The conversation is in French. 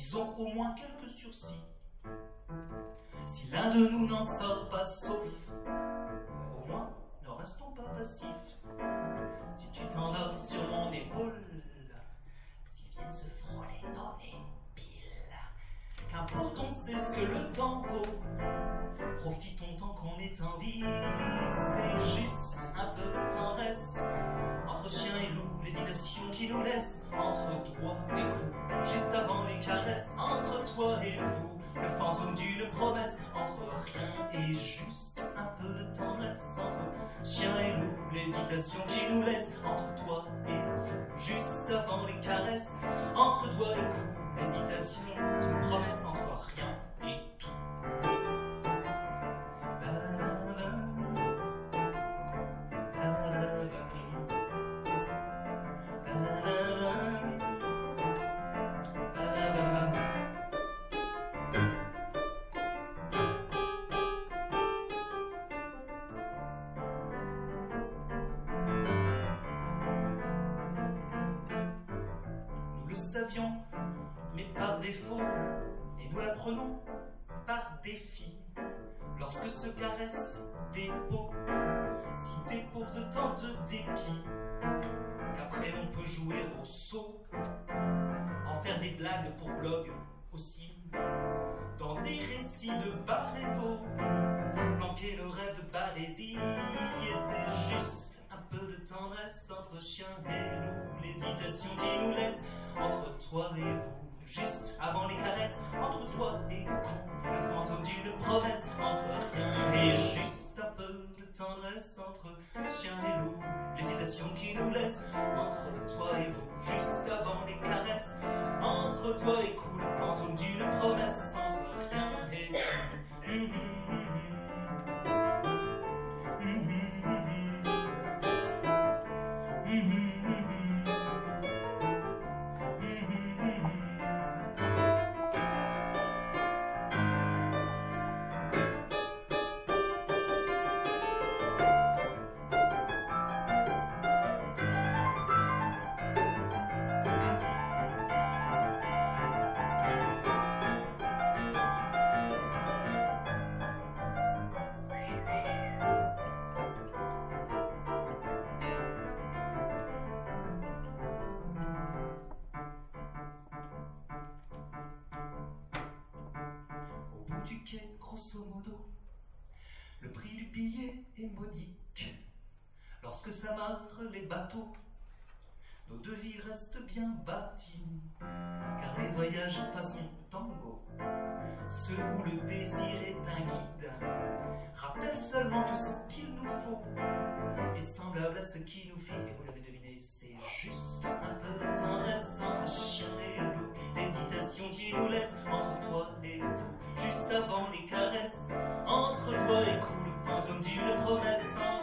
disons au moins quelques sursis. Si l'un de nous n'en sort pas sauf, au moins ne restons pas passifs. Si tu t'endors sur mon épaule, s'ils viennent se frôler nos nez pile, qu'importe, on sait ce que le temps vaut. Profitons tant qu'on est en vie, c'est juste un peu de tendresse. Entre chien et loup, l'hésitation qui nous laisse. Entre toi et coup, juste avant les caresses. Entre toi et vous, le fantôme d'une promesse. Entre rien et juste un peu de tendresse. Entre chien et loup, l'hésitation qui nous laisse. Entre toi et vous, juste avant les caresses. Entre toi et coup, l'hésitation d'une promesse. Entre rien et tout. Nous le savions, mais par défaut, et nous la prenons par défi. Lorsque se caressent des peaux, si déposent tant de dépit, qu'après on peut jouer au sot, en faire des blagues pour blog aussi, dans des récits de bas réseau, planquer le rêve de barésie, et c'est juste un peu de tendresse entre chien et loup, l'hésitation qui nous laisse entre toi et vous. Juste avant les caresses, entre toi et coup, le fantôme d'une promesse, entre rien et juste un peu de tendresse, entre chien et loup, l'hésitation qui nous laisse, entre toi et vous, juste avant les caresses, entre toi et coup, le fantôme d'une promesse, entre rien et tout. Du quai, grosso modo, le prix du billet est modique. Lorsque s'amarrent les bateaux, nos devis restent bien bâtis, car les voyages façon tango, ceux où le désir est un guide, rappellent seulement tout ce qu'il nous faut, et semblable à ce qui nous fit, et vous l'avez deviné, c'est juste un peu de tendresse entre chien et loup, l'hésitation qui nous laisse entre toi et vous, juste avant les caresses, entre toi et coup, le fantôme d'une promesse.